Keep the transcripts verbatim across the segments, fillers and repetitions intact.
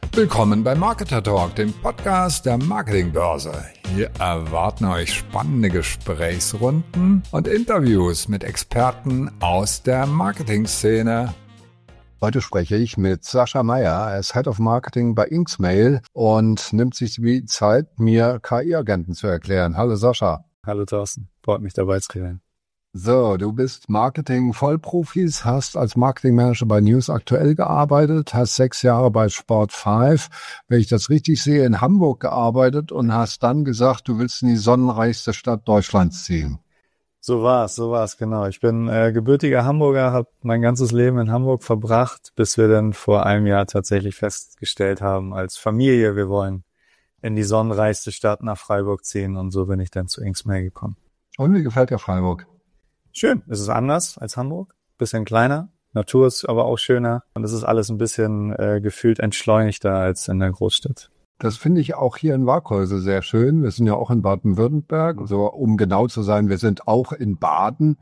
Willkommen bei Marketer Talk, dem Podcast der Marketingbörse. Hier erwarten euch spannende Gesprächsrunden und Interviews mit Experten aus der Marketingszene. Heute spreche ich mit Sascha Meyer. Er ist Head of Marketing bei Inksmail und nimmt sich die Zeit, mir K I-Agenten zu erklären. Hallo Sascha. Hallo Thorsten, freut mich dabei zu sein. So, du bist Marketing-Vollprofis, hast als Marketingmanager bei News Aktuell gearbeitet, hast sechs Jahre bei Sport fünf, wenn ich das richtig sehe, in Hamburg gearbeitet und hast dann gesagt, du willst in die sonnenreichste Stadt Deutschlands ziehen. So war's, so war's, genau. Ich bin äh, gebürtiger Hamburger, habe mein ganzes Leben in Hamburg verbracht, bis wir dann vor einem Jahr tatsächlich festgestellt haben, als Familie, wir wollen in die sonnenreichste Stadt nach Freiburg ziehen, und so bin ich dann zu Inksmail gekommen. Und wie gefällt dir Freiburg? Schön, es ist anders als Hamburg, bisschen kleiner, Natur ist aber auch schöner und es ist alles ein bisschen äh, gefühlt entschleunigter als in der Großstadt. Das finde ich auch hier in Waghäusel sehr schön. Wir sind ja auch in Baden-Württemberg, also um genau zu sein, wir sind auch in Baden.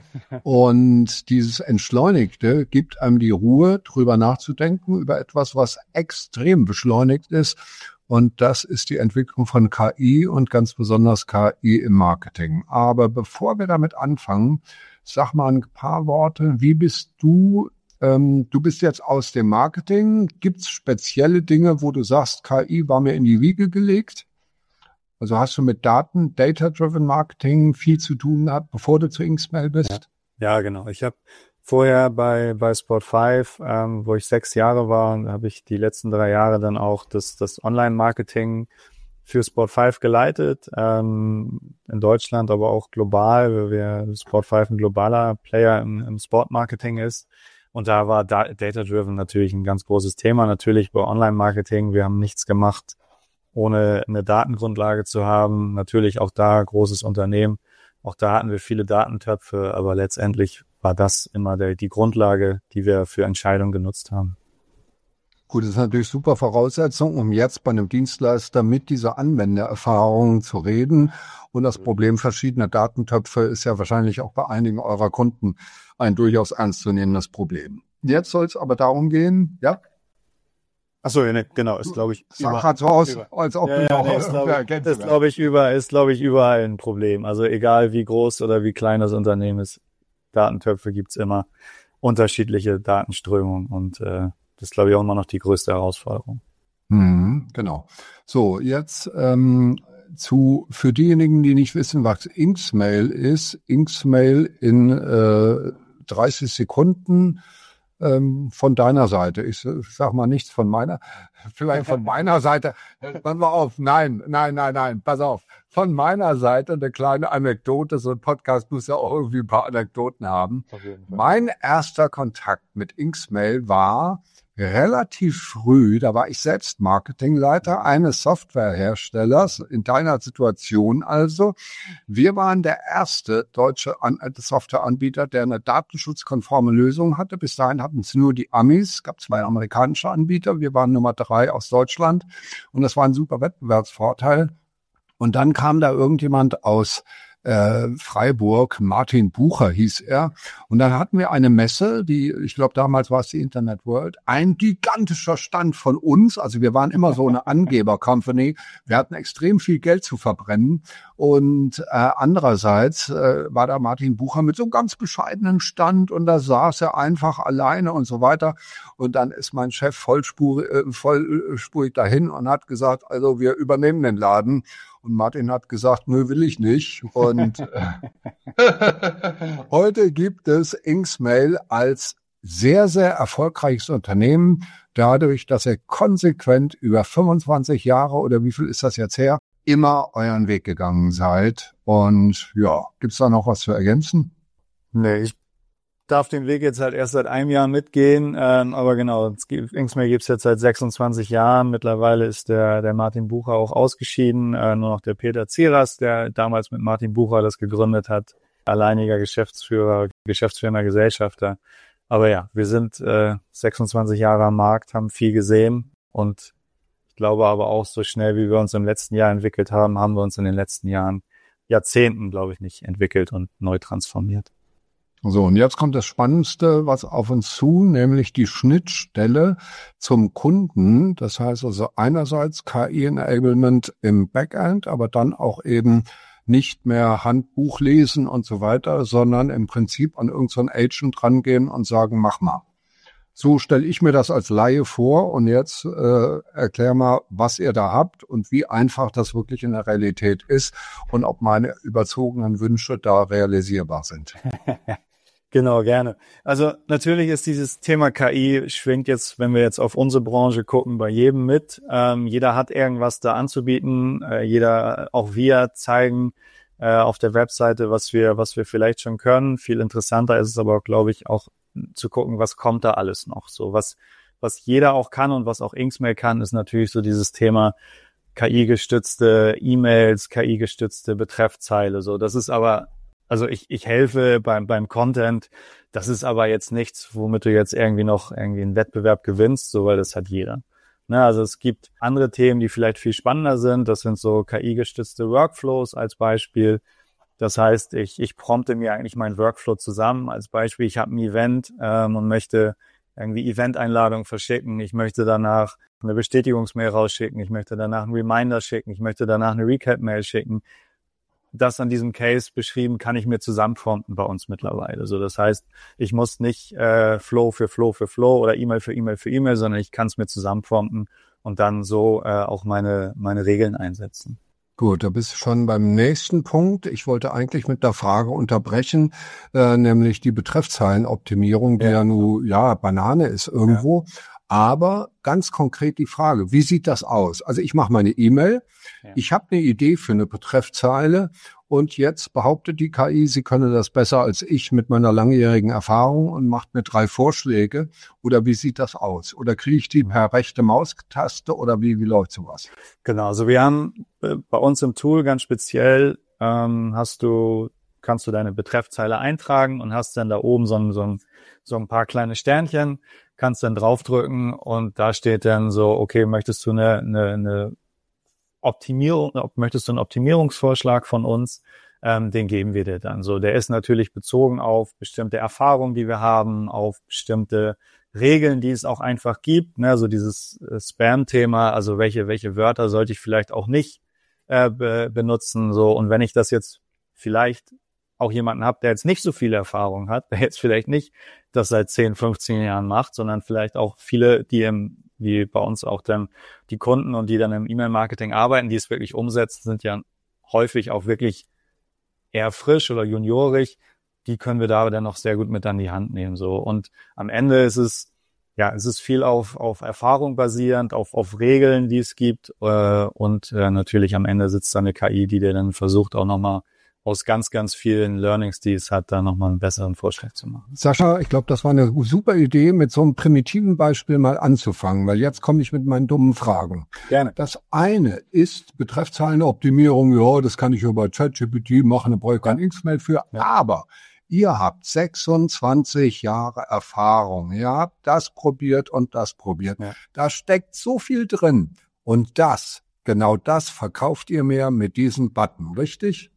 Und dieses Entschleunigte gibt einem die Ruhe, drüber nachzudenken, über etwas, was extrem beschleunigt ist. Und das ist die Entwicklung von K I und ganz besonders K I im Marketing. Aber bevor wir damit anfangen, sag mal ein paar Worte. Wie bist du, ähm, du bist jetzt aus dem Marketing. Gibt es spezielle Dinge, wo du sagst, K I war mir in die Wiege gelegt? Also hast du mit Daten, Data-Driven Marketing viel zu tun gehabt, bevor du zu Inksmail bist? Ja, ja, genau. Ich habe vorher bei bei Sport fünf, ähm, wo ich sechs Jahre war, habe ich die letzten drei Jahre dann auch das das Online-Marketing für Sport fünf geleitet, ähm, in Deutschland, aber auch global, weil wir Sport fünf ein globaler Player im, im Sport-Marketing ist. Und da war da, Data-Driven natürlich ein ganz großes Thema. Natürlich bei Online-Marketing, wir haben nichts gemacht, ohne eine Datengrundlage zu haben. Natürlich auch da großes Unternehmen. Auch da hatten wir viele Datentöpfe, aber letztendlich war das immer der, die Grundlage, die wir für Entscheidungen genutzt haben. Gut, das ist natürlich super Voraussetzung, um jetzt bei einem Dienstleister mit dieser Anwendererfahrung zu reden. Und das Problem verschiedener Datentöpfe ist ja wahrscheinlich auch bei einigen eurer Kunden ein durchaus ernstzunehmendes Problem. Jetzt soll es aber darum gehen, ja? Ach so, ja, ne, genau, ist glaube ich Sag halt so aus, als ob ja, du ja, noch nee, ist, glaube ich, das glaube ich überall, ist glaube ich überall ein Problem. Also egal wie groß oder wie klein das Unternehmen ist, Datentöpfe gibt's immer, unterschiedliche Datenströmungen, und äh, das ist, glaube ich, auch immer noch die größte Herausforderung. Hm, genau. So, jetzt ähm, zu für diejenigen, die nicht wissen, was Inksmail ist. Inksmail in äh, dreißig Sekunden ähm, von deiner Seite. Ich, ich sag mal nichts von meiner, vielleicht von meiner Seite. Pass mal auf, nein, nein, nein, nein, pass auf. Von meiner Seite eine kleine Anekdote. So ein Podcast muss ja auch irgendwie ein paar Anekdoten haben. Mein erster Kontakt mit Inksmail war relativ früh, da war ich selbst Marketingleiter eines Softwareherstellers, in deiner Situation also. Wir waren der erste deutsche An- Softwareanbieter, der eine datenschutzkonforme Lösung hatte. Bis dahin hatten es nur die Amis, es gab zwei amerikanische Anbieter, wir waren Nummer drei aus Deutschland und das war ein super Wettbewerbsvorteil. Und dann kam da irgendjemand aus äh, Freiburg, Martin Bucher hieß er. Und dann hatten wir eine Messe, die, ich glaube damals war es die Internet World, ein gigantischer Stand von uns. Also wir waren immer so eine Angeber-Company. Wir hatten extrem viel Geld zu verbrennen. Und äh, andererseits äh, war da Martin Bucher mit so einem ganz bescheidenen Stand und da saß er einfach alleine und so weiter. Und dann ist mein Chef vollspurig, äh, vollspurig dahin und hat gesagt, also wir übernehmen den Laden. Und Martin hat gesagt, nö, will ich nicht. Und heute gibt es Inksmail als sehr, sehr erfolgreiches Unternehmen, dadurch, dass ihr konsequent über fünfundzwanzig Jahre oder wie viel ist das jetzt her, immer euren Weg gegangen seid. Und ja, gibt's da noch was zu ergänzen? Nee, ich darf den Weg jetzt halt erst seit einem Jahr mitgehen, ähm, aber genau, Inksmail gibt's jetzt seit sechsundzwanzig Jahren. Mittlerweile ist der der Martin Bucher auch ausgeschieden, äh, nur noch der Peter Zieras, der damals mit Martin Bucher das gegründet hat, alleiniger Geschäftsführer, geschäftsführender Gesellschafter. Aber ja, wir sind äh, sechsundzwanzig Jahre am Markt, haben viel gesehen und ich glaube aber auch, so schnell wie wir uns im letzten Jahr entwickelt haben, haben wir uns in den letzten Jahren, Jahrzehnten, glaube ich, nicht entwickelt und neu transformiert. So, und jetzt kommt das Spannendste, was auf uns zu, nämlich die Schnittstelle zum Kunden. Das heißt also einerseits K I-Enablement im Backend, aber dann auch eben nicht mehr Handbuch lesen und so weiter, sondern im Prinzip an irgendeinen Agent rangehen und sagen, mach mal. So stelle ich mir das als Laie vor und jetzt äh, erklär mal, was ihr da habt und wie einfach das wirklich in der Realität ist und ob meine überzogenen Wünsche da realisierbar sind. Genau, gerne. Also natürlich ist dieses Thema K I schwingt jetzt, wenn wir jetzt auf unsere Branche gucken, bei jedem mit. Ähm, jeder hat irgendwas da anzubieten. Äh, jeder, auch wir zeigen äh, auf der Webseite, was wir, was wir vielleicht schon können. Viel interessanter ist es aber, glaube ich, auch zu gucken, was kommt da alles noch. So was, was jeder auch kann und was auch Inksmail kann, ist natürlich so dieses Thema K I-gestützte E-Mails, K I-gestützte Betreffzeile. So, das ist aber Also ich, ich helfe beim, beim Content. Das ist aber jetzt nichts, womit du jetzt irgendwie noch irgendwie einen Wettbewerb gewinnst, so, weil das hat jeder. Ne, also es gibt andere Themen, die vielleicht viel spannender sind. Das sind so K I-gestützte Workflows als Beispiel. Das heißt, ich, ich prompte mir eigentlich meinen Workflow zusammen. Als Beispiel, ich habe ein Event ähm, und möchte irgendwie Event-Einladungen verschicken. Ich möchte danach eine Bestätigungsmail rausschicken. Ich möchte danach einen Reminder schicken. Ich möchte danach eine Recap-Mail schicken. Das an diesem Case beschrieben, kann ich mir zusammenprompten bei uns mittlerweile. So, das heißt, ich muss nicht äh, Flow für Flow für Flow oder E-Mail für E-Mail für E-Mail, sondern ich kann es mir zusammenprompten und dann so äh, auch meine meine Regeln einsetzen. Gut, da bist du schon beim nächsten Punkt. Ich wollte eigentlich mit der Frage unterbrechen, äh, nämlich die Betreffzeilenoptimierung, die ja, ja nun ja Banane ist irgendwo. Ja. Aber ganz konkret die Frage, wie sieht das aus? Also ich mache meine E-Mail, ja. Ich habe eine Idee für eine Betreffzeile und jetzt behauptet die K I, sie könne das besser als ich mit meiner langjährigen Erfahrung und macht mir drei Vorschläge. Oder wie sieht das aus? Oder kriege ich die per rechte Maustaste oder wie, wie läuft sowas? Genau, also wir haben äh, bei uns im Tool ganz speziell, ähm, hast du, kannst du deine Betreffzeile eintragen und hast dann da oben so ein, so ein, so ein paar kleine Sternchen, kannst dann draufdrücken und da steht dann so, okay, möchtest du eine, eine, eine Optimierung, möchtest du einen Optimierungsvorschlag von uns, ähm, den geben wir dir dann. So, der ist natürlich bezogen auf bestimmte Erfahrungen, die wir haben, auf bestimmte Regeln, die es auch einfach gibt, ne, so dieses äh, Spam-Thema, also welche welche Wörter sollte ich vielleicht auch nicht äh, be- benutzen, so, und wenn ich das jetzt vielleicht auch jemanden habe, der jetzt nicht so viel Erfahrung hat, der jetzt vielleicht nicht das seit zehn, fünfzehn Jahren macht, sondern vielleicht auch viele, die im, wie bei uns auch dann die Kunden und die dann im E-Mail-Marketing arbeiten, die es wirklich umsetzen, sind ja häufig auch wirklich eher frisch oder juniorig. Die können wir da dann noch sehr gut mit an die Hand nehmen, so. Und am Ende ist es, ja, es ist viel auf, auf Erfahrung basierend, auf, auf Regeln, die es gibt, äh, und äh, natürlich am Ende sitzt da eine K I, die dir dann versucht auch nochmal aus ganz, ganz vielen Learnings, die es hat, da nochmal einen besseren Vorschlag zu machen. Sascha, ich glaube, das war eine super Idee, mit so einem primitiven Beispiel mal anzufangen, weil jetzt komme ich mit meinen dummen Fragen. Gerne. Das eine ist Betreffzeilenoptimierung, ja, das kann ich über ChatGPT machen, da brauche ich kein Inksmail für, ja. Aber ihr habt sechsundzwanzig Jahre Erfahrung, ihr habt das probiert und das probiert. Ja. Da steckt so viel drin und das, genau das verkauft ihr mir mit diesem Button, richtig?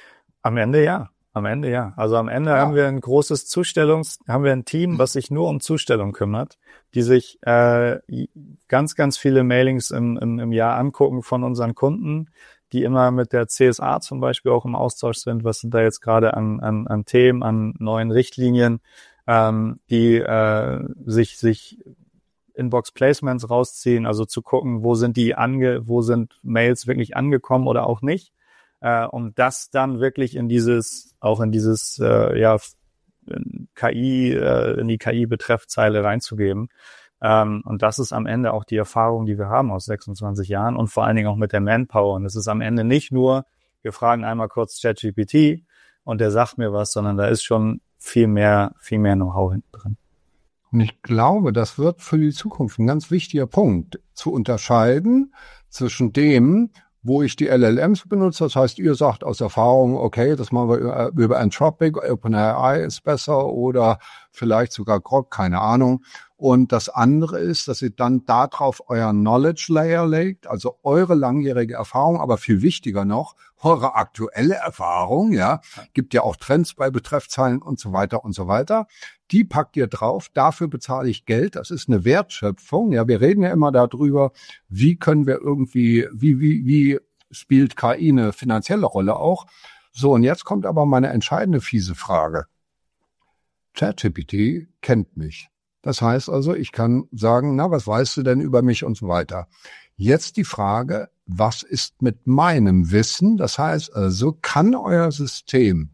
Am Ende ja, am Ende ja. Also am Ende ja. haben wir ein großes Zustellungs, haben wir ein Team, was sich nur um Zustellung kümmert, die sich äh, ganz, ganz viele Mailings im, im, im Jahr angucken von unseren Kunden, die immer mit der C S A zum Beispiel auch im Austausch sind. Was sind da jetzt gerade an, an, an Themen, an neuen Richtlinien, ähm, die äh, sich, sich Inbox-Placements rausziehen, also zu gucken, wo sind die ange, wo sind Mails wirklich angekommen oder auch nicht. Äh, um das dann wirklich in dieses, auch in dieses, äh, ja, K I, äh, in die K I-Betreffzeile reinzugeben. Ähm, und das ist am Ende auch die Erfahrung, die wir haben aus sechsundzwanzig Jahren und vor allen Dingen auch mit der Manpower. Und es ist am Ende nicht nur, wir fragen einmal kurz ChatGPT und der sagt mir was, sondern da ist schon viel mehr, viel mehr Know-how hinten drin. Und ich glaube, das wird für die Zukunft ein ganz wichtiger Punkt, zu unterscheiden zwischen dem, wo ich die L L Ms benutze. Das heißt, ihr sagt aus Erfahrung, okay, das machen wir über Anthropic, OpenAI ist besser oder vielleicht sogar Grok, keine Ahnung. Und das andere ist, dass ihr dann darauf euer Knowledge Layer legt, also eure langjährige Erfahrung, aber viel wichtiger noch, eure aktuelle Erfahrung, ja, gibt ja auch Trends bei Betreffzeilen und so weiter und so weiter. Die packt ihr drauf, dafür bezahle ich Geld, das ist eine Wertschöpfung. Ja, wir reden ja immer darüber, wie können wir irgendwie, wie, wie, wie spielt K I eine finanzielle Rolle auch. So, und jetzt kommt aber meine entscheidende fiese Frage. ChatGPT kennt mich. Das heißt also, ich kann sagen, na, was weißt du denn über mich und so weiter. Jetzt die Frage, was ist mit meinem Wissen? Das heißt also, kann euer System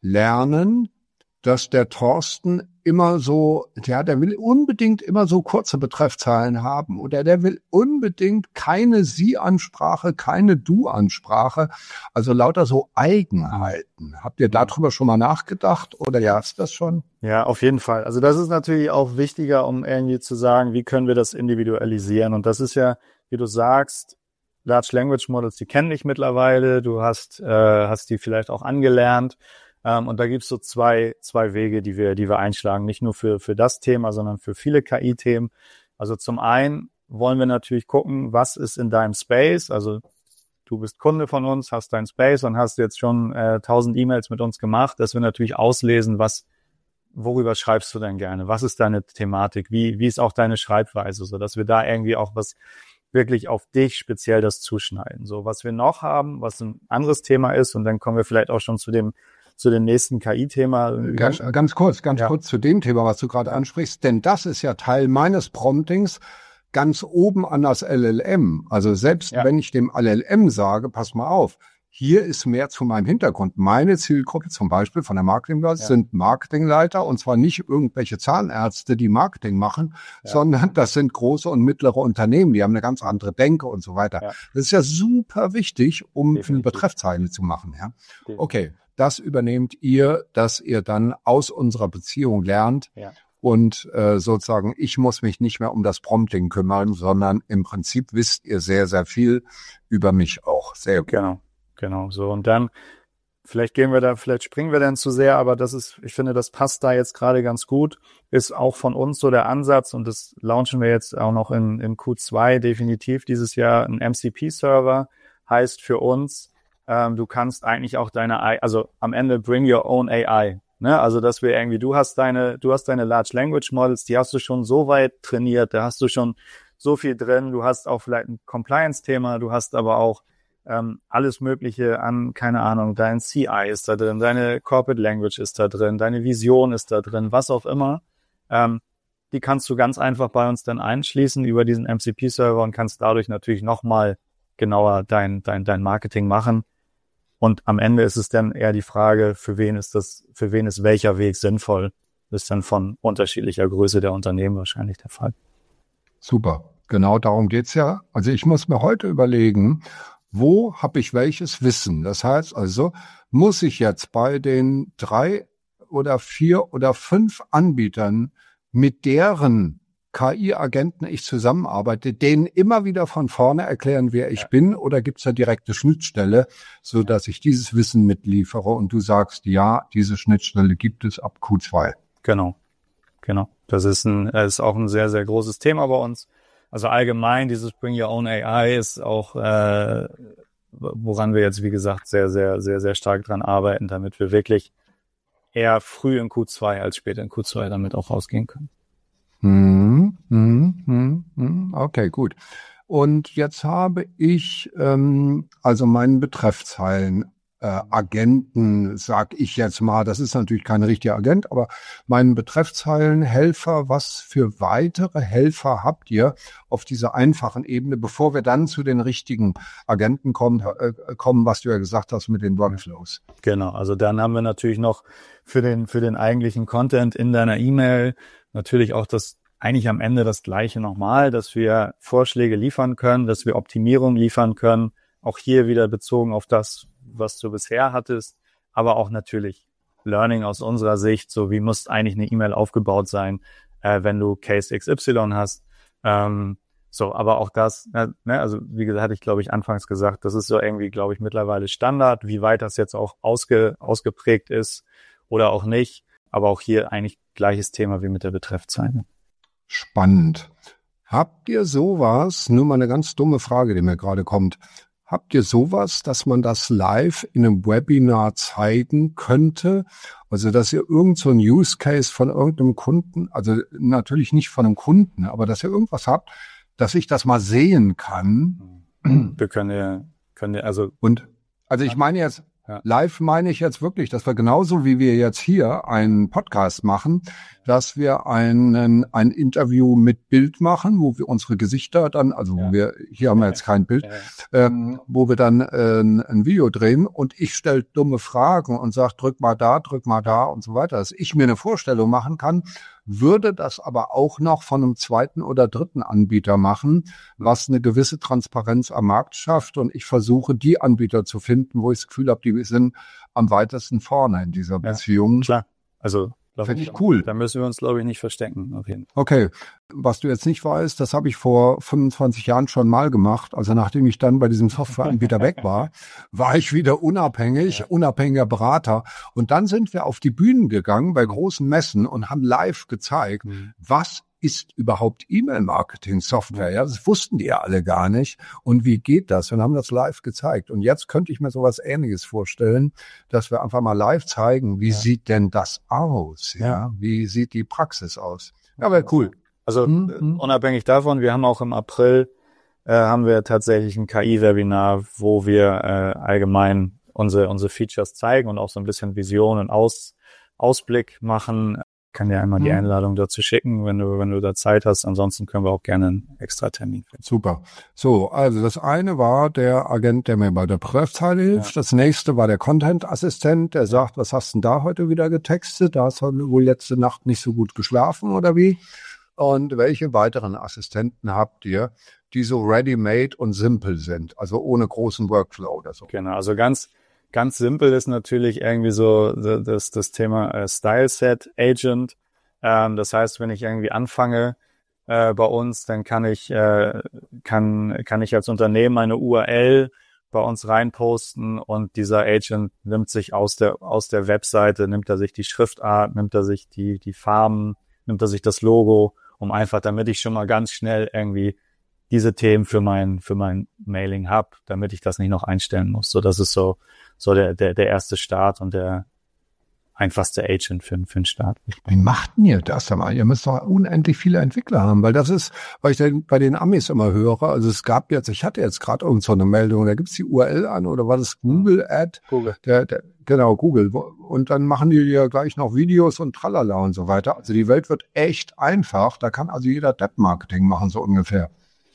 lernen, dass der Thorsten immer so, ja, der will unbedingt immer so kurze Betreffzeilen haben oder der will unbedingt keine Sie-Ansprache, keine Du-Ansprache, also lauter so Eigenheiten. Habt ihr darüber schon mal nachgedacht oder ja, ist das schon? Ja, auf jeden Fall. Also das ist natürlich auch wichtiger, um irgendwie zu sagen, wie können wir das individualisieren? Und das ist ja, wie du sagst, Large Language Models, die kennen dich mittlerweile, du hast, äh, hast die vielleicht auch angelernt. Um, und da gibt's so zwei, zwei Wege, die wir, die wir einschlagen. Nicht nur für, für das Thema, sondern für viele K I-Themen. Also zum einen wollen wir natürlich gucken, was ist in deinem Space. Also du bist Kunde von uns, hast dein Space und hast jetzt schon äh, tausend E-Mails mit uns gemacht, dass wir natürlich auslesen, was, worüber schreibst du denn gerne? Was ist deine Thematik? Wie, wie ist auch deine Schreibweise? So, dass wir da irgendwie auch was wirklich auf dich speziell das zuschneiden. So, was wir noch haben, was ein anderes Thema ist, und dann kommen wir vielleicht auch schon zu dem zu dem nächsten K I-Thema. Ganz, ganz kurz, ganz ja. kurz zu dem Thema, was du gerade ansprichst, denn das ist ja Teil meines Promptings ganz oben an das L L M. Also selbst ja. wenn ich dem L L M sage, pass mal auf, hier ist mehr zu meinem Hintergrund. Meine Zielgruppe zum Beispiel von der Marketingbörse ja. sind Marketingleiter, und zwar nicht irgendwelche Zahnärzte, die Marketing machen, ja. sondern das sind große und mittlere Unternehmen, die haben eine ganz andere Denke und so weiter. Ja. Das ist ja super wichtig, um Definitiv. eine Betreffzeile zu machen. Ja, Definitiv. Okay. Das übernehmt ihr, dass ihr dann aus unserer Beziehung lernt ja. und äh, sozusagen, ich muss mich nicht mehr um das Prompting kümmern, sondern im Prinzip wisst ihr sehr, sehr viel über mich auch. Sehr gut. Genau, genau. So, und dann, vielleicht gehen wir da, vielleicht springen wir dann zu sehr, aber das ist, ich finde, das passt da jetzt gerade ganz gut, ist auch von uns so der Ansatz, und das launchen wir jetzt auch noch in, in Q zwei definitiv dieses Jahr. Ein M C P-Server heißt für uns, du kannst eigentlich auch deine, also am Ende bring your own A I, ne? Also, dass wir irgendwie, du hast deine, du hast deine Large Language Models, die hast du schon so weit trainiert, da hast du schon so viel drin, du hast auch vielleicht ein Compliance-Thema, du hast aber auch ähm, alles Mögliche an, keine Ahnung, dein C I ist da drin, deine Corporate Language ist da drin, deine Vision ist da drin, was auch immer. Ähm, die kannst du ganz einfach bei uns dann einschließen über diesen M C P-Server und kannst dadurch natürlich nochmal genauer dein, dein, dein Marketing machen. Und am Ende ist es dann eher die Frage, für wen ist das, für wen ist welcher Weg sinnvoll? Das ist dann von unterschiedlicher Größe der Unternehmen wahrscheinlich der Fall. Super. Genau darum geht's ja. Also ich muss mir heute überlegen, wo habe ich welches Wissen? Das heißt also, muss ich jetzt bei den drei oder vier oder fünf Anbietern, mit deren K I-Agenten ich zusammenarbeite, denen immer wieder von vorne erklären, wer ich ja. bin, oder gibt's da direkte Schnittstelle, so dass ich dieses Wissen mitliefere und du sagst, ja, diese Schnittstelle gibt es ab Q zwei. Genau, genau. Das ist ein, ist auch ein sehr, sehr großes Thema bei uns. Also allgemein, dieses Bring Your Own A I ist auch, äh, woran wir jetzt, wie gesagt, sehr, sehr, sehr, sehr stark dran arbeiten, damit wir wirklich eher früh in Q zwei als später in Q zwei damit auch rausgehen können. Hm, hm, hm, hm. Okay, gut. Und jetzt habe ich ähm, also meinen Betreffzeilen äh, Agenten, sag ich jetzt mal, das ist natürlich kein richtiger Agent, aber meinen Betreffzeilenhelfer, was für weitere Helfer habt ihr auf dieser einfachen Ebene, bevor wir dann zu den richtigen Agenten kommen, äh, kommen, was du ja gesagt hast mit den Workflows? Genau, also dann haben wir natürlich noch für den für den eigentlichen Content in deiner E-Mail natürlich auch das eigentlich am Ende das Gleiche nochmal, dass wir Vorschläge liefern können, dass wir Optimierung liefern können, auch hier wieder bezogen auf das, was du bisher hattest, aber auch natürlich Learning aus unserer Sicht, so wie muss eigentlich eine E-Mail aufgebaut sein, äh, wenn du Case X Y hast. Ähm, so, aber auch das, äh, ne, also wie gesagt, hatte ich glaube ich anfangs gesagt, das ist so irgendwie, glaube ich, mittlerweile Standard, wie weit das jetzt auch ausge, ausgeprägt ist oder auch nicht. aber auch hier eigentlich gleiches Thema wie mit der Betreffzeile. Spannend. Habt ihr sowas, nur mal eine ganz dumme Frage, die mir gerade kommt, habt ihr sowas, dass man das live in einem Webinar zeigen könnte? Also, dass ihr irgend so ein Use Case von irgendeinem Kunden, also natürlich nicht von einem Kunden, aber dass ihr irgendwas habt, dass ich das mal sehen kann. Wir können ja, können ja, also. Und, also ich meine jetzt, ja. Live meine ich jetzt wirklich, dass wir genauso wie wir jetzt hier einen Podcast machen, dass wir einen, ein Interview mit Bild machen, wo wir unsere Gesichter dann, also ja. wo wir, hier haben wir jetzt kein Bild, ja. ähm, wo wir dann äh, ein Video drehen und ich stelle dumme Fragen und sage, drück mal da, drück mal da und so weiter, dass ich mir eine Vorstellung machen kann, würde das aber auch noch von einem zweiten oder dritten Anbieter machen, was eine gewisse Transparenz am Markt schafft. Und ich versuche, die Anbieter zu finden, wo ich das Gefühl habe, die sind am weitesten vorne in dieser Beziehung. Ja, klar, also finde ich cool. Da müssen wir uns, glaube ich, nicht verstecken. Auf jeden Fall. Okay, was du jetzt nicht weißt, das habe ich vor fünfundzwanzig Jahren schon mal gemacht. Also nachdem ich dann bei diesem Softwareanbieter weg war, war ich wieder unabhängig, ja. unabhängiger Berater. Und dann sind wir auf die Bühnen gegangen bei großen Messen und haben live gezeigt, mhm. was ist überhaupt E-Mail-Marketing-Software? Ja, das wussten die ja alle gar nicht. Und wie geht das? Und haben das live gezeigt. Und jetzt könnte ich mir sowas Ähnliches vorstellen, dass wir einfach mal live zeigen, wie ja. sieht denn das aus? Ja, ja. Wie sieht die Praxis aus? Ja, wäre cool. Also mhm. unabhängig davon, wir haben auch im April äh, haben wir tatsächlich ein K I-Webinar, wo wir äh, allgemein unsere unsere Features zeigen und auch so ein bisschen Vision und Aus, Ausblick machen. Ich kann dir einmal die Einladung dazu schicken, wenn du wenn du da Zeit hast. Ansonsten können wir auch gerne einen extra Termin finden. Super. So, also das eine war der Agent, der mir bei der Betreffzeile hilft. Ja. Das nächste war der Content-Assistent, der sagt, was hast du denn da heute wieder getextet? Da hast du wohl letzte Nacht nicht so gut geschlafen oder wie? Und welche weiteren Assistenten habt ihr, die so ready-made und simpel sind, also ohne großen Workflow oder so? Genau, also ganz Ganz simpel ist natürlich irgendwie so das, das Thema äh, Styleset Agent. Ähm, das heißt, wenn ich irgendwie anfange äh, bei uns, dann kann ich äh, kann kann ich als Unternehmen eine U R L bei uns reinposten und dieser Agent nimmt sich aus der aus der Webseite, nimmt er sich die Schriftart, nimmt er sich die die Farben, nimmt er sich das Logo, um einfach, damit ich schon mal ganz schnell irgendwie diese Themen für mein für mein Mailing habe, damit ich das nicht noch einstellen muss. So, das ist so so der der der erste Start und der einfachste Agent für, für den Start. Wie macht denn ihr das einmal? Ihr müsst doch unendlich viele Entwickler haben, weil das ist, weil ich den, bei den Amis immer höre, also es gab jetzt, ich hatte jetzt gerade irgend so eine Meldung, da gibt's die U R L an oder war das Google Ad? Google. Der, der, genau, Google. Und dann machen die ja gleich noch Videos und tralala und so weiter. Also die Welt wird echt einfach, da kann also jeder Depp-Marketing machen, so ungefähr.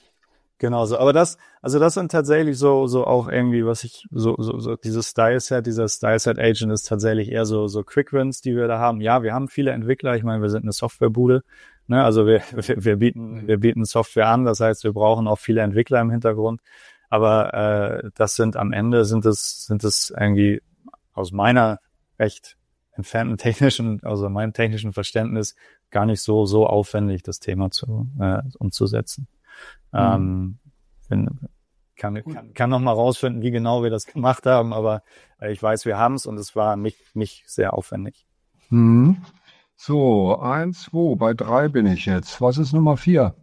Genau so, aber das, also das sind tatsächlich so, so auch irgendwie, was ich, so, so, so dieses Styleset, dieser Styleset Agent ist tatsächlich eher so, so Quick Wins, die wir da haben. Ja, wir haben viele Entwickler, ich meine, wir sind eine Softwarebude, ne, also wir, wir, wir bieten, wir bieten Software an, das heißt, wir brauchen auch viele Entwickler im Hintergrund, aber, äh, das sind am Ende, sind es, sind es irgendwie aus meiner recht entfernten technischen, also meinem technischen Verständnis gar nicht so, so aufwendig, das Thema zu, äh, umzusetzen. Ähm, bin, kann, kann, kann noch mal rausfinden, wie genau wir das gemacht haben, aber äh, ich weiß, wir haben es und es war nicht, nicht sehr aufwendig. Mhm. So, eins, zwei, bei drei bin ich jetzt. Was ist Nummer vier?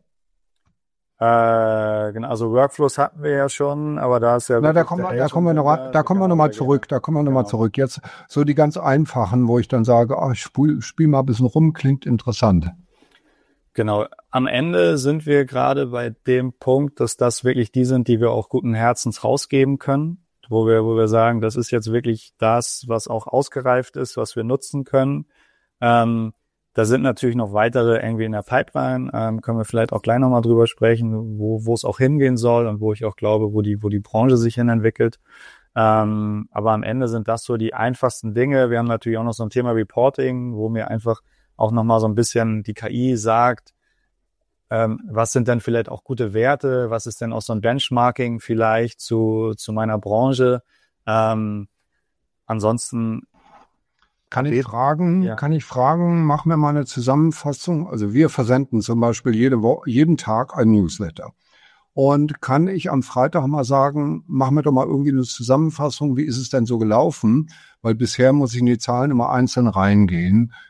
Äh, genau, also Workflows hatten wir ja schon, aber da ist ja... Na, da kommen wir, da kommen wir noch mal, da kommen wir noch mal zurück, da kommen wir noch mal zurück. Jetzt so die ganz einfachen, wo ich dann sage, oh, ich spiel, spiel mal ein bisschen rum, klingt interessant. Genau. Am Ende sind wir gerade bei dem Punkt, dass das wirklich die sind, die wir auch guten Herzens rausgeben können, wo wir, wo wir sagen, das ist jetzt wirklich das, was auch ausgereift ist, was wir nutzen können. Ähm, da sind natürlich noch weitere irgendwie in der Pipeline, ähm, können wir vielleicht auch gleich nochmal drüber sprechen, wo, wo es auch hingehen soll und wo ich auch glaube, wo die, wo die Branche sich hin entwickelt. Ähm, aber am Ende sind das so die einfachsten Dinge. Wir haben natürlich auch noch so ein Thema Reporting, wo mir einfach auch nochmal so ein bisschen die K I sagt, ähm, was sind denn vielleicht auch gute Werte, was ist denn auch so ein Benchmarking vielleicht zu zu meiner Branche. Ähm, ansonsten kann ich fragen, ja. kann ich fragen, machen wir mal eine Zusammenfassung. Also wir versenden zum Beispiel jede Woche, jeden Tag ein Newsletter. Und kann ich am Freitag mal sagen, machen wir doch mal irgendwie eine Zusammenfassung, wie ist es denn so gelaufen? Weil bisher muss ich in die Zahlen immer einzeln reingehen.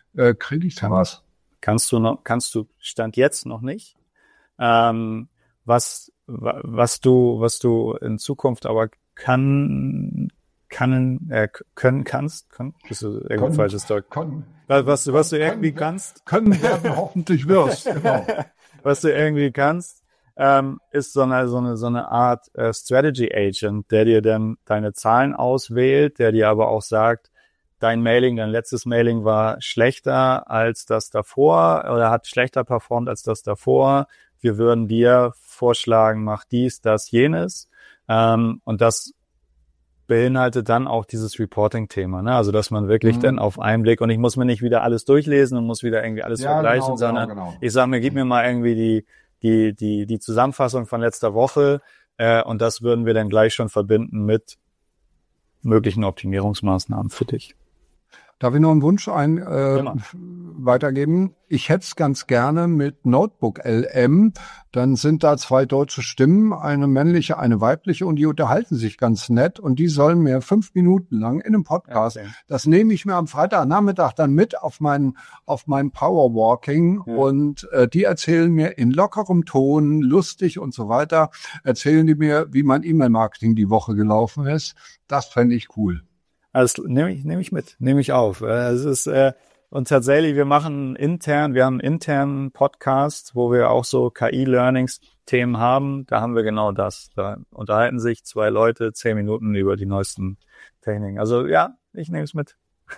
äh, kriege ich da was? Kannst du noch, kannst du Stand jetzt noch nicht. Ähm, was, was du, was du in Zukunft aber kann, kann, äh, können kannst, kann, bist du irgendein falsches Deutsch? Können, was, was du, was du irgendwie können, kannst? Können werden, hoffentlich wirst, genau. Was du irgendwie kannst, ähm, ist so eine, so eine, so eine Art äh, Strategy Agent, der dir dann deine Zahlen auswählt, der dir aber auch sagt, dein Mailing, dein letztes Mailing war schlechter als das davor oder hat schlechter performt als das davor. Wir würden dir vorschlagen, mach dies, das, jenes. Ähm, und das beinhaltet dann auch dieses Reporting-Thema, ne? Also, dass man wirklich mhm. dann auf einen Blick, und ich muss mir nicht wieder alles durchlesen und muss wieder irgendwie alles ja, vergleichen, genau, sondern genau, genau. ich sage mir, gib mir mal irgendwie die, die, die, die Zusammenfassung von letzter Woche, äh, und das würden wir dann gleich schon verbinden mit möglichen Optimierungsmaßnahmen für dich. Darf ich noch einen Wunsch ein, äh, weitergeben? Ich hätte es ganz gerne mit Notebook L M. Dann sind da zwei deutsche Stimmen, eine männliche, eine weibliche, und die unterhalten sich ganz nett. Und die sollen mir fünf Minuten lang in einem Podcast, okay. das nehme ich mir am Freitagnachmittag dann mit auf mein, auf mein Powerwalking. Ja. Und äh, die erzählen mir in lockerem Ton, lustig und so weiter, erzählen die mir, wie mein E-Mail-Marketing die Woche gelaufen ist. Das fände ich cool. Also nehme ich, nehme ich mit, nehme ich auf. Es ist äh, und tatsächlich, wir machen intern, wir haben einen internen Podcast, wo wir auch so K I-Learnings-Themen haben. Da haben wir genau das. Da unterhalten sich zwei Leute zehn Minuten über die neuesten Techniken. Also ja, ich nehme es mit.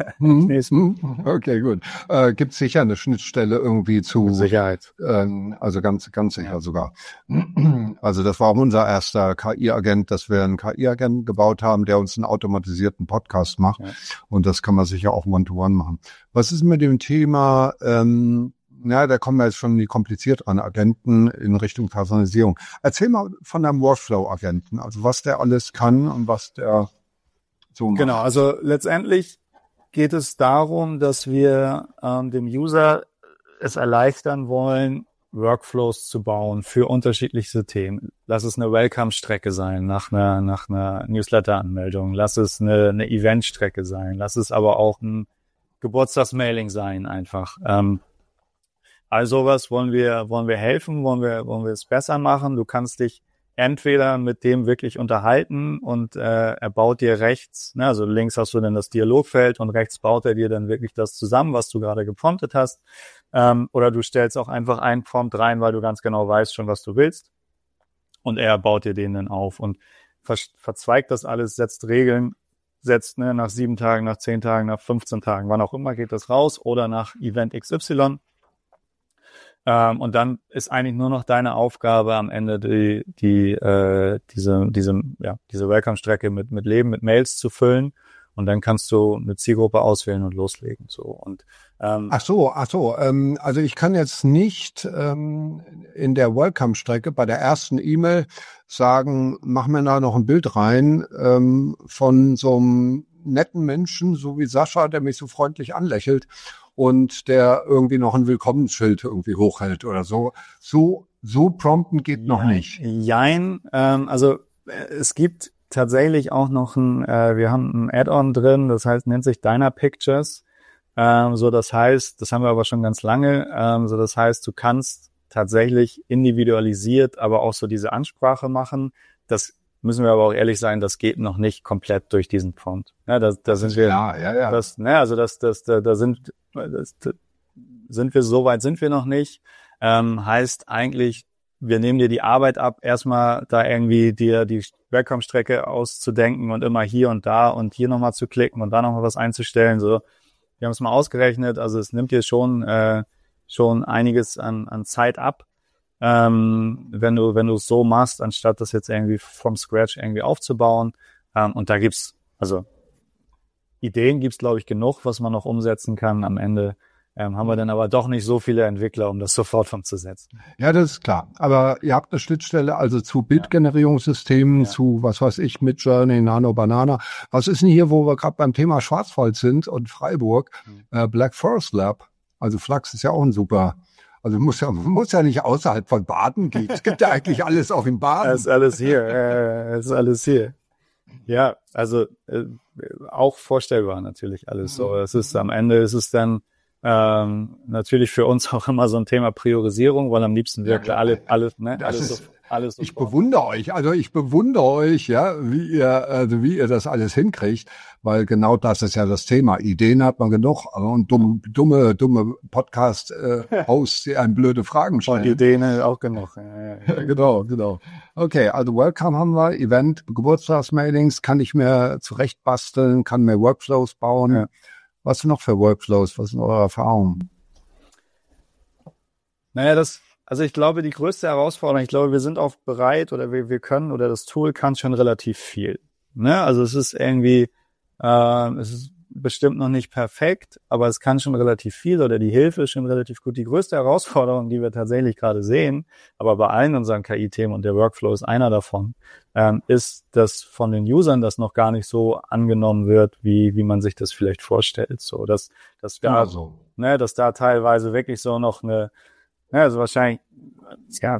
Okay, gut. Äh, gibt sicher eine Schnittstelle irgendwie zu Mit Sicherheit. Ähm, also ganz, ganz sicher ja. sogar. Also das war auch unser erster K I-Agent, dass wir einen K I-Agent gebaut haben, der uns einen automatisierten Podcast macht. Ja. Und das kann man sicher auch One-to-One machen. Was ist mit dem Thema, ähm, ja, da kommen wir jetzt schon die komplizierteren Agenten in Richtung Personalisierung. Erzähl mal von deinem Workflow-Agenten, also was der alles kann und was der so macht. Genau, also letztendlich geht es darum, dass wir ähm, dem User es erleichtern wollen, Workflows zu bauen für unterschiedlichste Themen. Lass es eine Welcome-Strecke sein nach einer, nach einer Newsletter-Anmeldung. Lass es eine, eine Event-Strecke sein. Lass es aber auch ein Geburtstagsmailing sein einfach. Ähm, all sowas wollen wir, wollen wir helfen, wollen wir, wollen wir es besser machen. Du kannst dich entweder mit dem wirklich unterhalten und äh, er baut dir rechts, ne, also links hast du dann das Dialogfeld und rechts baut er dir dann wirklich das zusammen, was du gerade gepromptet hast. Ähm, oder du stellst auch einfach einen Prompt rein, weil du ganz genau weißt schon, was du willst. Und er baut dir den dann auf und ver- verzweigt das alles, setzt Regeln, setzt ne, nach sieben Tagen, nach zehn Tagen, nach fünfzehn Tagen, wann auch immer geht das raus oder nach Event X Y. Ähm, und dann ist eigentlich nur noch deine Aufgabe am Ende die, die, äh, diese, diese, ja, diese Welcome-Strecke mit, mit Leben, mit Mails zu füllen. Und dann kannst du eine Zielgruppe auswählen und loslegen. So und ähm, ach so, ach so. Ähm, also ich kann jetzt nicht ähm, in der Welcome-Strecke bei der ersten E-Mail sagen, mach mir da noch ein Bild rein ähm, von so einem netten Menschen, so wie Sascha, der mich so freundlich anlächelt und der irgendwie noch ein Willkommensschild irgendwie hochhält oder so. So, so prompten geht noch nicht. Jein, ähm, also äh, es gibt tatsächlich auch noch ein, äh, wir haben ein Add-on drin, das heißt, nennt sich Dyna Pictures. Ähm, so, das heißt, das haben wir aber schon ganz lange, ähm, so, das heißt, du kannst tatsächlich individualisiert, aber auch so diese Ansprache machen. Das müssen wir aber auch ehrlich sein, das geht noch nicht komplett durch diesen Prompt. Ja, da, da sind wir, ja, ja, ja. Das, ne, also das, das, da, da sind, das, da sind wir, so weit sind wir noch nicht. Ähm, heißt eigentlich, wir nehmen dir die Arbeit ab, erstmal da irgendwie dir die Welcome-Strecke auszudenken und immer hier und da und hier nochmal zu klicken und da nochmal was einzustellen. So, wir haben es mal ausgerechnet, also es nimmt dir schon äh, schon einiges an, an Zeit ab, ähm, wenn du wenn du es so machst, anstatt das jetzt irgendwie from scratch irgendwie aufzubauen. Ähm, und da gibt's also Ideen gibt's glaube ich genug, was man noch umsetzen kann. Am Ende Ähm, haben wir dann aber doch nicht so viele Entwickler, um das sofort umzusetzen. Ja, das ist klar. Aber ihr habt eine Schnittstelle also zu Bildgenerierungssystemen, ja. zu, was weiß ich, Midjourney, Nano, Banana. Was ist denn hier, wo wir gerade beim Thema Schwarzwald sind und Freiburg? Mhm. Äh, Black Forest Lab. Also Flux ist ja auch ein super... Also muss ja muss ja nicht außerhalb von Baden gehen. Es gibt ja eigentlich alles auch in Baden. Es ist alles hier. Es äh, ist alles hier. Ja, also äh, auch vorstellbar natürlich alles so. Es ist am Ende ist es dann Ähm, natürlich für uns auch immer so ein Thema Priorisierung, weil am liebsten wirklich ja, alle, alles, ne, das alles ist, so, alles so. Ich bewundere euch, also ich bewundere euch, ja, wie ihr, also wie ihr das alles hinkriegt, weil genau das ist ja das Thema. Ideen hat man genug, und dumme, dumme, dumme Podcast-Hosts, die einem blöde Fragen stellen. Und Ideen auch genug. Ja, ja, ja. Genau, genau. Okay, also Welcome haben wir, Event, Geburtstagsmailings, kann ich mir zurecht basteln, kann mir Workflows bauen. Ja. Was noch für Workflows? Was sind eure Erfahrungen? Naja, das, also ich glaube, die größte Herausforderung, ich glaube, wir sind auch bereit oder wir, wir können oder das Tool kann schon relativ viel. Ne? Also es ist irgendwie, äh, es ist bestimmt noch nicht perfekt, aber es kann schon relativ viel oder die Hilfe ist schon relativ gut. Die größte Herausforderung, die wir tatsächlich gerade sehen, aber bei allen unseren K I-Themen und der Workflow ist einer davon, ähm, ist, dass von den Usern das noch gar nicht so angenommen wird, wie wie man sich das vielleicht vorstellt. So, dass dass da ja, so. ne, dass da teilweise wirklich so noch eine, ne, also wahrscheinlich, ja,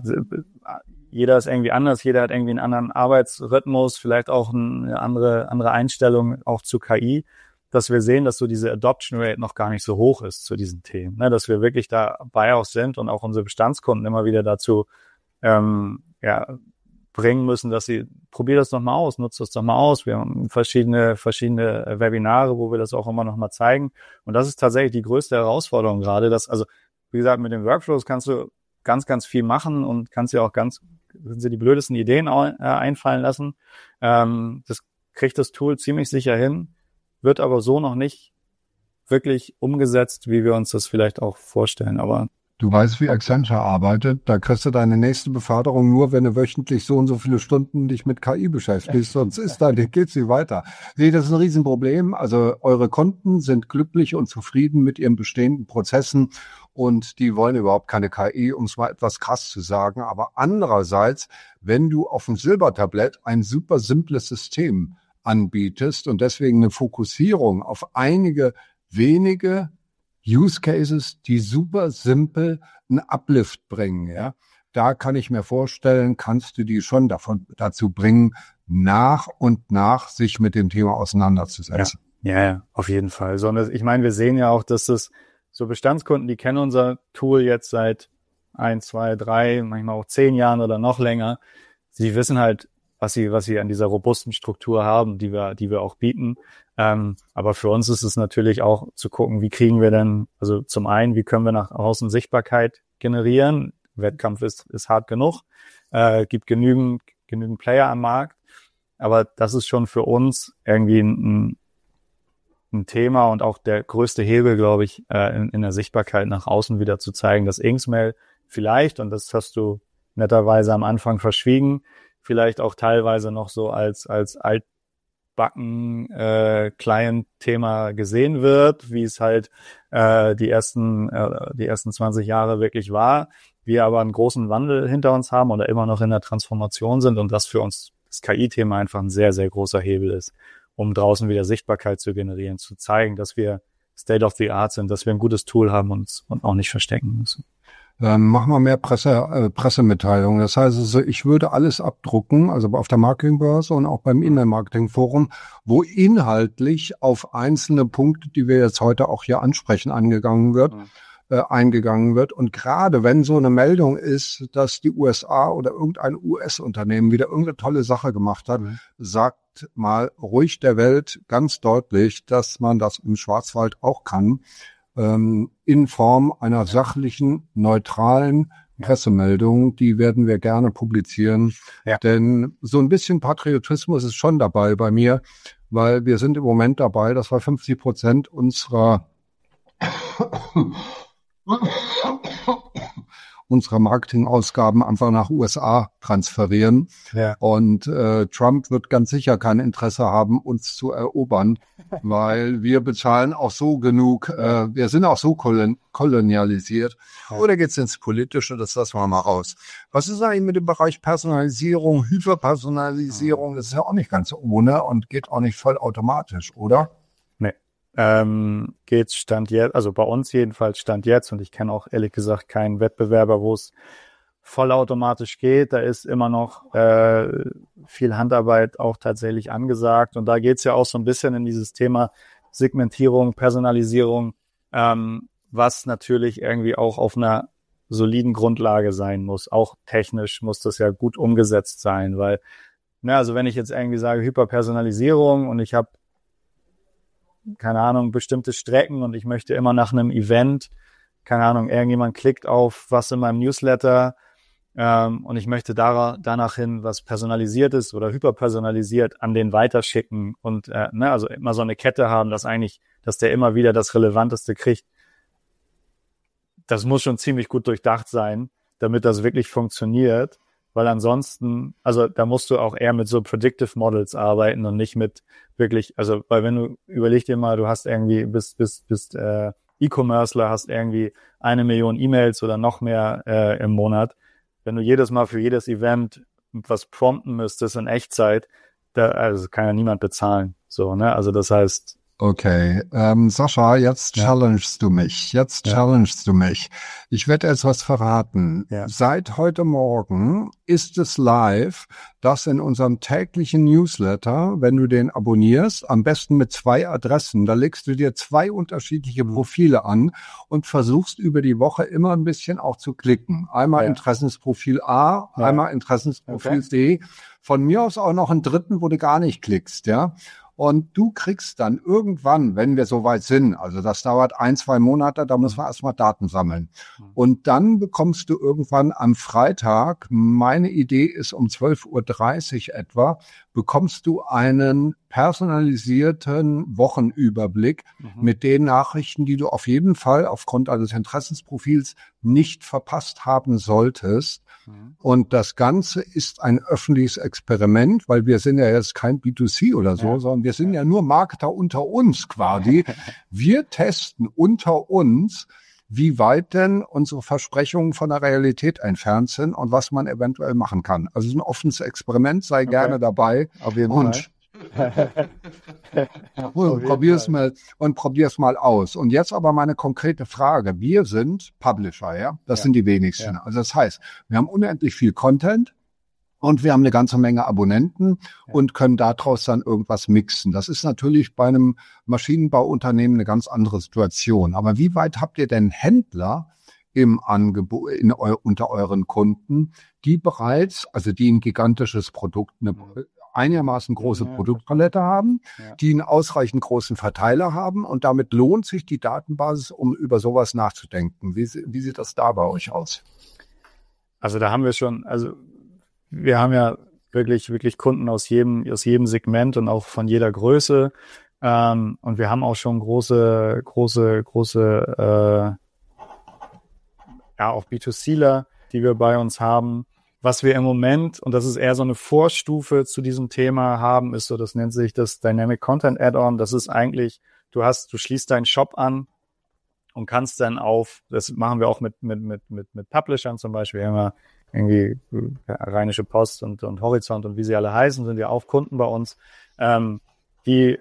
jeder ist irgendwie anders, jeder hat irgendwie einen anderen Arbeitsrhythmus, vielleicht auch eine andere andere Einstellung auch zu K I. Dass wir sehen, dass so diese Adoption Rate noch gar nicht so hoch ist zu diesen Themen, ne? Dass wir wirklich dabei auch sind und auch unsere Bestandskunden immer wieder dazu ähm, ja, bringen müssen, dass sie, probier das doch mal aus, nutzt das doch mal aus. Wir haben verschiedene verschiedene Webinare, wo wir das auch immer noch mal zeigen. Und das ist tatsächlich die größte Herausforderung gerade, dass, also wie gesagt, mit den Workflows kannst du ganz, ganz viel machen und kannst dir auch ganz, sind sie die blödesten Ideen einfallen lassen. Ähm, das kriegt das Tool ziemlich sicher hin, wird aber so noch nicht wirklich umgesetzt, wie wir uns das vielleicht auch vorstellen. Aber du weißt, wie Accenture arbeitet. Da kriegst du deine nächste Beförderung nur, wenn du wöchentlich so und so viele Stunden dich mit K I beschäftigst. Sonst ist da, geht's nicht weiter. Nee, das ist ein Riesenproblem. Also eure Kunden sind glücklich und zufrieden mit ihren bestehenden Prozessen und die wollen überhaupt keine K I, um es mal etwas krass zu sagen. Aber andererseits, wenn du auf dem Silbertablett ein super simples System anbietest und deswegen eine Fokussierung auf einige wenige Use Cases, die super simpel einen Uplift bringen, ja. Da kann ich mir vorstellen, kannst du die schon davon dazu bringen, nach und nach sich mit dem Thema auseinanderzusetzen. Ja, ja, ja, auf jeden Fall. So, ich meine, wir sehen ja auch, dass das so Bestandskunden, die kennen unser Tool jetzt seit ein, zwei, drei, manchmal auch zehn Jahren oder noch länger. Sie wissen halt, was sie, was sie an dieser robusten Struktur haben, die wir, die wir auch bieten. Ähm, aber für uns ist es natürlich auch zu gucken, wie kriegen wir denn, also zum einen, wie können wir nach außen Sichtbarkeit generieren? Wettkampf ist, ist hart genug, äh, gibt genügend, genügend Player am Markt. Aber das ist schon für uns irgendwie ein, ein Thema und auch der größte Hebel, glaube ich, äh, in, in der Sichtbarkeit nach außen wieder zu zeigen, dass Inksmail vielleicht, und das hast du netterweise am Anfang verschwiegen, vielleicht auch teilweise noch so als als altbacken äh, Client-Thema gesehen wird, wie es halt äh, die ersten äh, die ersten zwanzig Jahre wirklich war. Wir aber einen großen Wandel hinter uns haben oder immer noch in der Transformation sind und das für uns das K I-Thema einfach ein sehr, sehr großer Hebel ist, um draußen wieder Sichtbarkeit zu generieren, zu zeigen, dass wir State of the Art sind, dass wir ein gutes Tool haben und uns und auch nicht verstecken müssen. Ähm, machen wir mehr Presse, äh, Pressemitteilungen. Das heißt, also, ich würde alles abdrucken, also auf der Marketingbörse und auch beim Inline-Marketing-Forum, wo inhaltlich auf einzelne Punkte, die wir jetzt heute auch hier ansprechen, angegangen wird, mhm. äh, eingegangen wird. Und gerade wenn so eine Meldung ist, dass die U S A oder irgendein U S-Unternehmen wieder irgendeine tolle Sache gemacht hat, mhm. sagt mal ruhig der Welt ganz deutlich, dass man das im Schwarzwald auch kann. In Form einer sachlichen, neutralen Pressemeldung, die werden wir gerne publizieren. Ja. Denn so ein bisschen Patriotismus ist schon dabei bei mir, weil wir sind im Moment dabei, dass wir fünfzig Prozent unserer unsere Marketingausgaben einfach nach U S A transferieren. Ja. Und äh, Trump wird ganz sicher kein Interesse haben, uns zu erobern, weil wir bezahlen auch so genug, äh, wir sind auch so kolon- kolonialisiert. Ja. Oder geht's ins Politische, das lassen wir mal raus. Was ist eigentlich mit dem Bereich Personalisierung, Hyperpersonalisierung? Das ist ja auch nicht ganz ohne und geht auch nicht voll automatisch, oder? Nee. Ähm, geht's Stand jetzt, also bei uns jedenfalls Stand jetzt, und ich kenne auch ehrlich gesagt keinen Wettbewerber, wo es vollautomatisch geht. Da ist immer noch äh, viel Handarbeit auch tatsächlich angesagt, und da geht's ja auch so ein bisschen in dieses Thema Segmentierung, Personalisierung, ähm, was natürlich irgendwie auch auf einer soliden Grundlage sein muss. Auch technisch muss das ja gut umgesetzt sein, weil, na, also wenn ich jetzt irgendwie sage Hyperpersonalisierung und ich habe, keine Ahnung, bestimmte Strecken und ich möchte immer nach einem Event, keine Ahnung, irgendjemand klickt auf was in meinem Newsletter ähm, und ich möchte da, danach hin was personalisiertes oder hyperpersonalisiert an den weiterschicken und äh, ne, also immer so eine Kette haben, dass eigentlich, dass der immer wieder das Relevanteste kriegt. Das muss schon ziemlich gut durchdacht sein, damit das wirklich funktioniert, weil ansonsten, also da musst du auch eher mit so Predictive Models arbeiten und nicht mit wirklich, also weil wenn du, überleg dir mal, du hast irgendwie, bist, bist, bist äh, E-Commercer, hast irgendwie eine Million E-Mails oder noch mehr äh, im Monat. Wenn du jedes Mal für jedes Event was prompten müsstest in Echtzeit, da, also kann ja niemand bezahlen. So, ne? Also das heißt, okay, ähm, Sascha, jetzt ja. challengest du mich. Jetzt ja. challengest du mich. Ich werde jetzt was verraten. Ja. Seit heute Morgen ist es live, dass in unserem täglichen Newsletter, wenn du den abonnierst, am besten mit zwei Adressen, da legst du dir zwei unterschiedliche Profile an und versuchst über die Woche immer ein bisschen auch zu klicken. Einmal Ja. Interessensprofil A, Ja. einmal Interessensprofil Okay. C. Von mir aus auch noch einen dritten, wo du gar nicht klickst, ja. Und du kriegst dann irgendwann, wenn wir soweit sind, also das dauert ein, zwei Monate, da müssen wir erstmal Daten sammeln. Und dann bekommst du irgendwann am Freitag, meine Idee ist um zwölf Uhr dreißig etwa, bekommst du einen personalisierten Wochenüberblick Mhm. mit den Nachrichten, die du auf jeden Fall aufgrund eines Interessensprofils nicht verpasst haben solltest. Mhm. Und das Ganze ist ein öffentliches Experiment, weil wir sind ja jetzt kein B zwei C oder so, Ja. sondern wir sind ja nur Marketer unter uns quasi. Wir testen unter uns, wie weit denn unsere Versprechungen von der Realität entfernt sind und was man eventuell machen kann. Also es ist ein offenes Experiment, sei Okay. gerne dabei. Auf jeden Und Fall. und probier's mal und probier's mal aus. Und jetzt aber meine konkrete Frage. Wir sind Publisher, ja? Das Ja. sind die wenigsten. Ja. Also das heißt, wir haben unendlich viel Content und wir haben eine ganze Menge Abonnenten Ja. und können daraus dann irgendwas mixen. Das ist natürlich bei einem Maschinenbauunternehmen eine ganz andere Situation. Aber wie weit habt ihr denn Händler im Angebot, in eu, unter euren Kunden, die bereits, also die ein gigantisches Produkt, eine einigermaßen große Ja. Produktpalette haben, Ja. die einen ausreichend großen Verteiler haben und damit lohnt sich die Datenbasis, um über sowas nachzudenken. Wie, wie sieht das da bei euch aus? Also da haben wir schon, also wir haben ja wirklich, wirklich Kunden aus jedem, aus jedem Segment und auch von jeder Größe. Ähm, und wir haben auch schon große, große, große, äh, ja, auch B zwei Cler, die wir bei uns haben. Was wir im Moment, und das ist eher so eine Vorstufe zu diesem Thema haben, ist so, das nennt sich das Dynamic Content Add-on. Das ist eigentlich, du hast, du schließt deinen Shop an und kannst dann auf, das machen wir auch mit, mit, mit, mit, mit Publishern zum Beispiel, wir haben ja irgendwie ja, Rheinische Post und, und Horizont und wie sie alle heißen, sind ja auch Kunden bei uns, ähm, die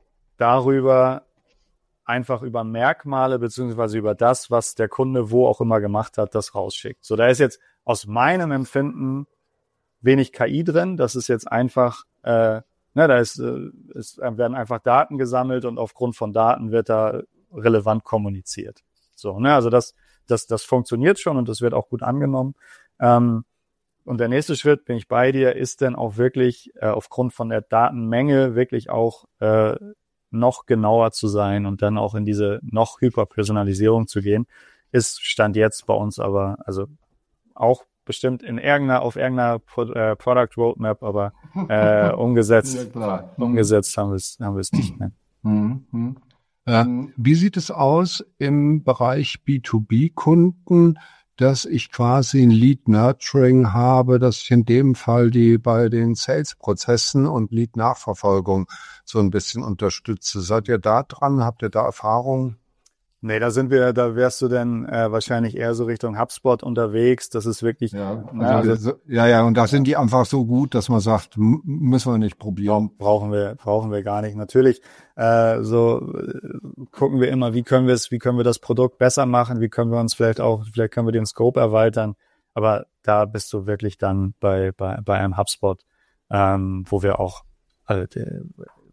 darüber einfach über Merkmale beziehungsweise über das, was der Kunde wo auch immer gemacht hat, das rausschickt. So, da ist jetzt aus meinem Empfinden wenig K I drin. Das ist jetzt einfach, äh, ne, da ist, äh, es werden einfach Daten gesammelt und aufgrund von Daten wird da relevant kommuniziert. So, ne, also das, das, das funktioniert schon und das wird auch gut angenommen. Ähm, und der nächste Schritt, bin ich bei dir, ist dann auch wirklich äh, aufgrund von der Datenmenge wirklich auch äh, noch genauer zu sein und dann auch in diese noch Hyperpersonalisierung zu gehen, ist Stand jetzt bei uns aber, also auch bestimmt in irgendeiner, auf irgendeiner Pro, äh, Product Roadmap, aber äh, umgesetzt, Ja, klar. umgesetzt haben wir es, haben wir es nicht mehr. Mhm. Äh, wie sieht es aus im Bereich B zwei B-Kunden, dass ich quasi ein Lead-Nurturing habe, dass ich in dem Fall die bei den Sales-Prozessen und Lead-Nachverfolgung so ein bisschen unterstütze? Seid ihr da dran? Habt ihr da Erfahrung? Nee, da sind wir, da wärst du dann äh, wahrscheinlich eher so Richtung HubSpot unterwegs. Das ist wirklich, Ja, na, also, also, ja, ja, und da sind die einfach so gut, dass man sagt, m- müssen wir nicht probieren. brauchen wir, brauchen wir gar nicht. Natürlich, äh, so äh, gucken wir immer, wie können wir es, wie können wir das Produkt besser machen, wie können wir uns vielleicht auch, vielleicht können wir den Scope erweitern. Aber da bist du wirklich dann bei bei bei einem HubSpot, ähm, wo wir auch, also,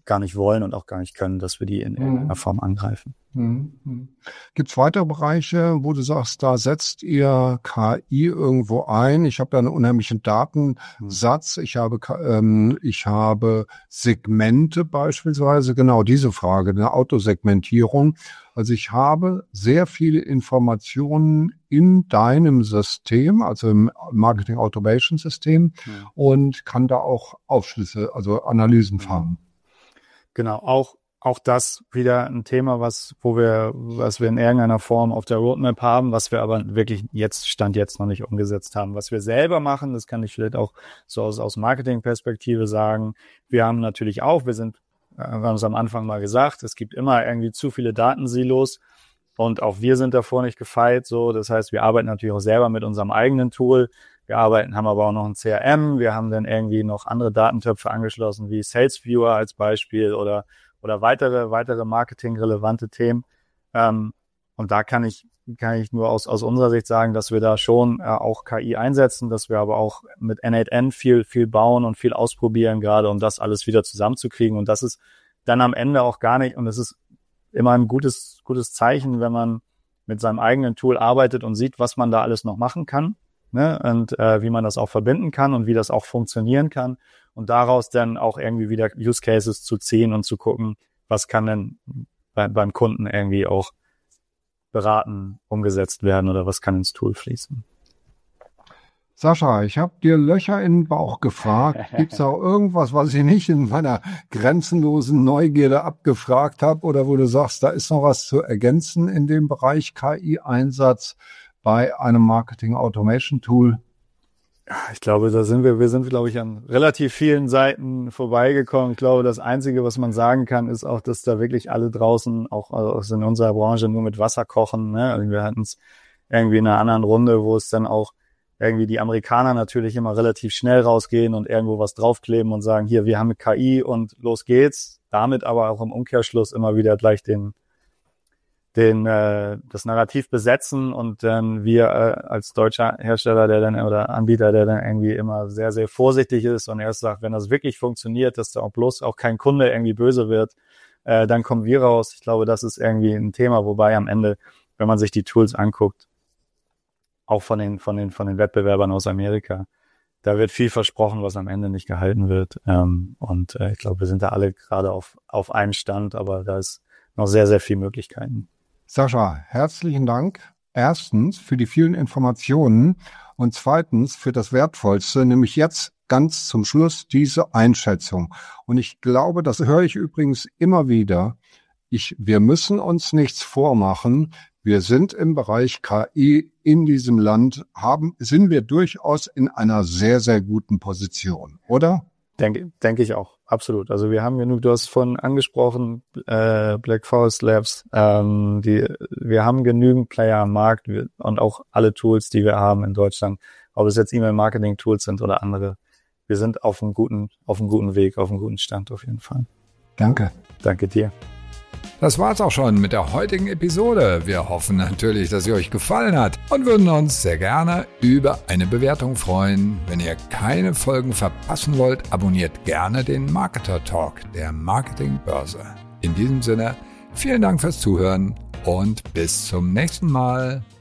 gar nicht wollen und auch gar nicht können, dass wir die in irgendeiner mhm. Form angreifen. Mhm. Gibt es weitere Bereiche, wo du sagst, da setzt ihr K I irgendwo ein? Ich habe ja einen unheimlichen Datensatz. Ich habe ähm, ich habe Segmente beispielsweise, genau diese Frage, eine Autosegmentierung. Also ich habe sehr viele Informationen in deinem System, also im Marketing Automation System, mhm. und kann da auch Aufschlüsse, also Analysen fahren. Genau, auch Auch das wieder ein Thema, was, wo wir, was wir in irgendeiner Form auf der Roadmap haben, was wir aber wirklich jetzt, Stand jetzt noch nicht umgesetzt haben. Was wir selber machen, das kann ich vielleicht auch so aus, aus Marketing-Perspektive sagen. Wir haben natürlich auch, wir sind, wir haben es am Anfang mal gesagt, es gibt immer irgendwie zu viele Datensilos und auch wir sind davor nicht gefeit, so. Das heißt, wir arbeiten natürlich auch selber mit unserem eigenen Tool. Wir arbeiten, haben aber auch noch ein C R M. Wir haben dann irgendwie noch andere Datentöpfe angeschlossen, wie Sales Viewer als Beispiel oder oder weitere, weitere marketingrelevante Themen. Ähm, und da kann ich, kann ich nur aus, aus unserer Sicht sagen, dass wir da schon äh, auch K I einsetzen, dass wir aber auch mit N acht N viel, viel bauen und viel ausprobieren gerade, um das alles wieder zusammenzukriegen. Und das ist dann am Ende auch gar nicht, und es ist immer ein gutes, gutes Zeichen, wenn man mit seinem eigenen Tool arbeitet und sieht, was man da alles noch machen kann, ne? Und äh, wie man das auch verbinden kann und wie das auch funktionieren kann. Und daraus dann auch irgendwie wieder Use Cases zu ziehen und zu gucken, was kann denn bei, beim Kunden irgendwie auch beraten, umgesetzt werden oder was kann ins Tool fließen. Sascha, ich habe dir Löcher in den Bauch gefragt. Gibt es auch irgendwas, was ich nicht in meiner grenzenlosen Neugierde abgefragt habe oder wo du sagst, da ist noch was zu ergänzen in dem Bereich K I-Einsatz bei einem Marketing-Automation-Tool? Ich glaube, da sind wir, wir sind, glaube ich, an relativ vielen Seiten vorbeigekommen. Ich glaube, das Einzige, was man sagen kann, ist auch, dass da wirklich alle draußen, auch also in unserer Branche, nur mit Wasser kochen. Ne? Also wir hatten es irgendwie in einer anderen Runde, wo es dann auch irgendwie die Amerikaner natürlich immer relativ schnell rausgehen und irgendwo was draufkleben und sagen, hier, wir haben K I und los geht's. Damit aber auch im Umkehrschluss immer wieder gleich den den äh, das Narrativ besetzen und dann wir äh, als deutscher Hersteller, der dann oder Anbieter, der dann irgendwie immer sehr, sehr vorsichtig ist und erst sagt, wenn das wirklich funktioniert, dass da auch bloß auch kein Kunde irgendwie böse wird, äh, dann kommen wir raus. Ich glaube, das ist irgendwie ein Thema, wobei am Ende, wenn man sich die Tools anguckt, auch von den von den von den Wettbewerbern aus Amerika, da wird viel versprochen, was am Ende nicht gehalten wird. Ähm, und äh, ich glaube, wir sind da alle gerade auf auf einem Stand, aber da ist noch sehr, sehr viel Möglichkeiten. Sascha, herzlichen Dank. Erstens für die vielen Informationen und zweitens für das Wertvollste, nämlich jetzt ganz zum Schluss diese Einschätzung. Und ich glaube, das höre ich übrigens immer wieder. Ich, wir müssen uns nichts vormachen. Wir sind im Bereich K I in diesem Land, haben, sind wir durchaus in einer sehr, sehr guten Position, oder? Denke, denke ich auch, absolut. Also wir haben genug, du hast vorhin angesprochen, äh, Black Forest Labs, ähm, die, wir haben genügend Player am Markt wir, und auch alle Tools, die wir haben in Deutschland, ob es jetzt E-Mail-Marketing-Tools sind oder andere. Wir sind auf einem guten, auf einem guten Weg, auf einem guten Stand auf jeden Fall. Danke. Danke dir. Das war's auch schon mit der heutigen Episode. Wir hoffen natürlich, dass sie euch gefallen hat und würden uns sehr gerne über eine Bewertung freuen. Wenn ihr keine Folgen verpassen wollt, abonniert gerne den Marketer Talk der Marketingbörse. In diesem Sinne, vielen Dank fürs Zuhören und bis zum nächsten Mal.